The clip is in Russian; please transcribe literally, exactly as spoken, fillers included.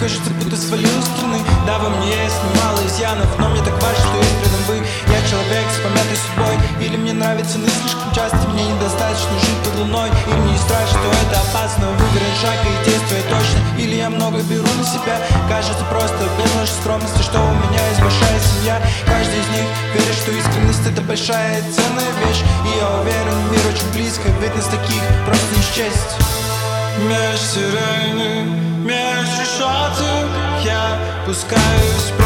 кажется, будто свалил с струны. Да, во мне есть немало изъянов, но мне так важно, что есть рядом вы. Я человек с помятой судьбой. Или мне нравится ны слишком часто, мне недостаточно жить под луной. Или мне не страшно, что это опасно, выбирать шаг и действовать точно. Или я много беру на себя, кажется просто без нашей скромности, что у меня есть большая семья. Каждый из них верит, что искренность это большая и ценная вещь. И я уверен, мир очень близко, ведь нас таких просто не счесть. Меж сирены, меж решеток я пускаюсь.